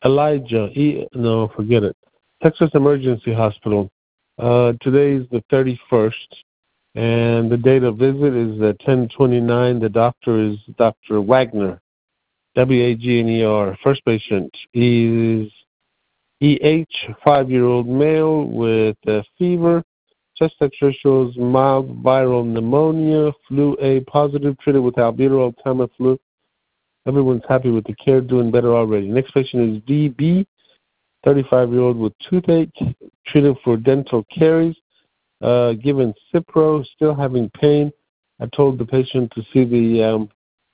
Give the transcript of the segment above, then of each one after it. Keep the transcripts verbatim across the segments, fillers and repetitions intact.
Elijah, e, no, forget it. Texas Emergency Hospital. Uh, today is the thirty-first, and the date of visit is uh, ten twenty-nine. The doctor is Doctor Wagner, W A G N E R. First patient is E H, five-year-old male with uh, fever. Chest X-ray shows mild viral pneumonia, flu A positive, treated with albuterol, Tamiflu. Everyone's happy with the care, doing better already. Next patient is D B, thirty-five-year-old with toothache, treated for dental caries, uh, given Cipro, still having pain. I told the patient to see the um,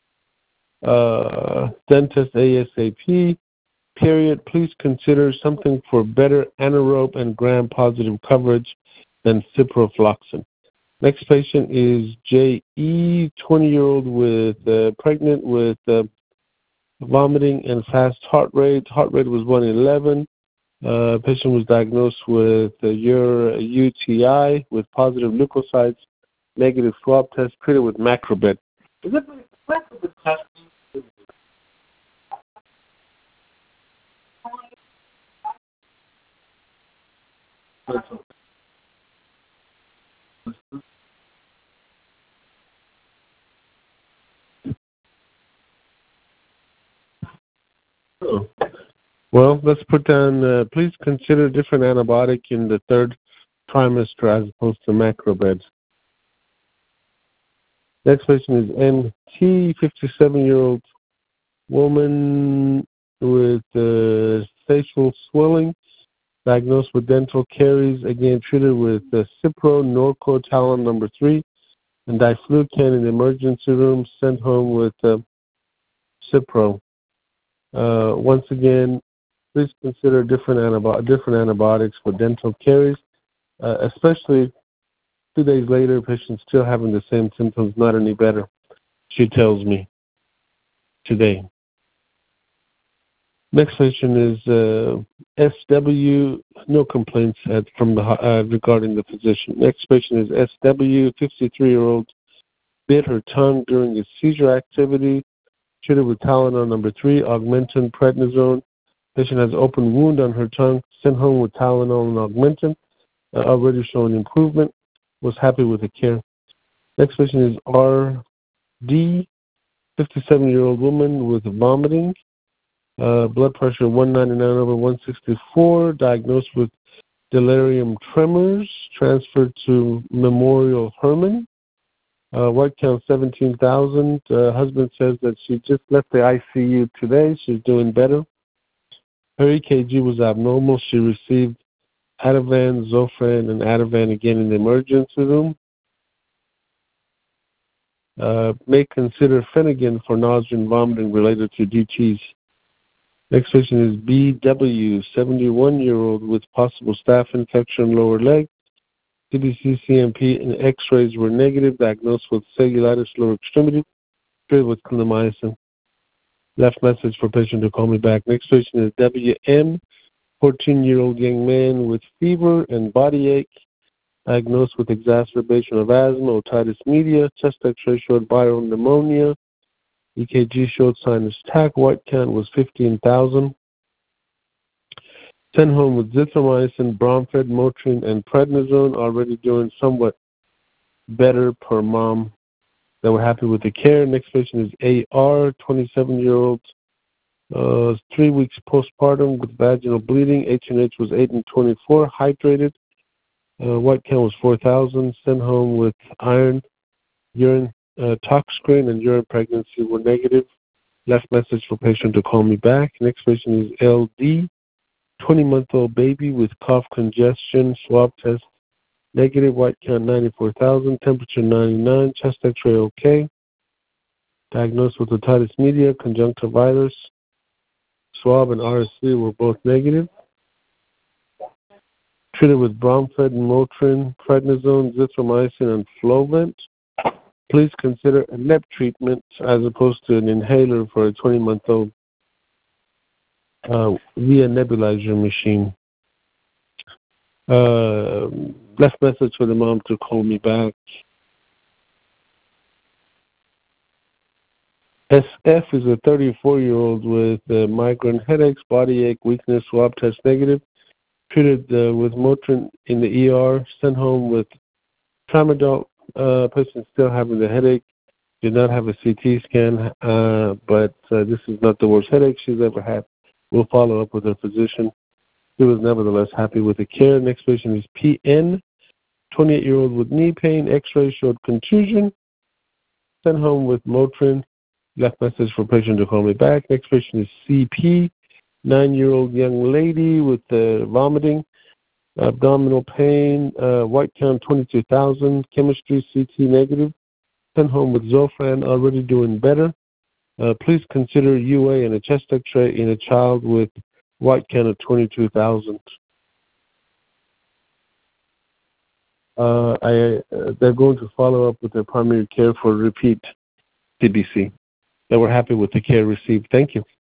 uh, dentist ASAP. Period. Please consider something for better anaerobe and gram-positive coverage than ciprofloxacin. Next patient is J E, twenty-year-old with uh, pregnant with uh, vomiting and fast heart rate. Heart rate was one eleven. Uh, patient was diagnosed with uh, U T I with positive leukocytes, negative swab test, treated with Macrobid. Is it Macrobid test? Oh. Well, let's put down, uh, please consider different antibiotic in the third trimester as opposed to Macrobid. Next patient is N T, fifty-seven-year-old woman with uh, facial swelling, diagnosed with dental caries, again treated with uh, Cipro, Norco, Talon number three, and Diflucan in the emergency room, sent home with uh, Cipro. Uh, once again, please consider different, antibi- different antibiotics for dental caries, uh, especially two days later, patients still having the same symptoms, not any better, she tells me today. Next patient is uh, S W, no complaints at, from the uh, regarding the physician. Next patient is S W, fifty-three-year-old, bit her tongue during a seizure activity, treated with Tylenol number three, Augmentin, prednisone. Patient has open wound on her tongue, sent home with Tylenol and Augmentin, uh, already showing improvement, was happy with the care. Next patient is R D, fifty-seven-year-old woman with vomiting, uh, blood pressure one ninety-nine over one sixty-four, diagnosed with delirium tremors, transferred to Memorial Hermann. Uh, white count seventeen thousand. Uh, husband says that she just left the I C U today. She's doing better. Her E K G was abnormal. She received Ativan, Zofran, and Ativan again in the emergency room. Uh, may consider Phenergan for nausea and vomiting related to D Ts. Next patient is B W, seventy-one-year-old with possible staph infection lower leg. C B C, C M P, and X-rays were negative, diagnosed with cellulitis lower extremity, treated with clindamycin. Left message for patient to call me back. Next patient is W M, fourteen-year-old young man with fever and body ache, diagnosed with exacerbation of asthma, otitis media. Chest X-ray showed viral pneumonia. E K G showed sinus tach. White count was fifteen thousand. Sent home with zithromycin, Bromfed, Motrin, and prednisone, already doing somewhat better per mom. They were happy with the care. Next patient is A R, twenty-seven-year-old, uh, three weeks postpartum with vaginal bleeding. H and H was eight and twenty-four, hydrated. Uh, white count was four thousand. Sent home with iron, urine uh, tox screen, and urine pregnancy were negative. Left message for patient to call me back. Next patient is L D, twenty-month-old baby with cough congestion, swab test negative, white count ninety-four thousand, temperature ninety-nine, chest X-ray okay. Diagnosed with otitis media, conjunctivitis, swab and R S V were both negative. Treated with Bromfed, Motrin, prednisone, zithromycin, and Flovent. Please consider a N E P treatment as opposed to an inhaler for a twenty-month-old uh, via nebulizer machine. Uh, left message for the mom to call me back. S F is a thirty-four-year-old with uh, migraine headaches, body ache, weakness, swab test negative, treated uh, with Motrin in the E R, sent home with tramadol. Uh, patient still having the headache, did not have a C T scan, uh, but uh, this is not the worst headache she's ever had. We'll follow up with her physician. She was nevertheless happy with the care. Next patient is P N, twenty-eight-year-old with knee pain, x-ray showed contusion, sent home with Motrin, left message for patient to call me back. Next patient is C P, nine-year-old young lady with uh, vomiting, abdominal pain, uh, white count twenty-two thousand, chemistry C T negative, sent home with Zofran, already doing better. Uh, please consider U A and a chest x-ray in a child with white count of twenty-two thousand. Uh, I, uh, they're going to follow up with their primary care for repeat C B C. They were happy with the care received. Thank you.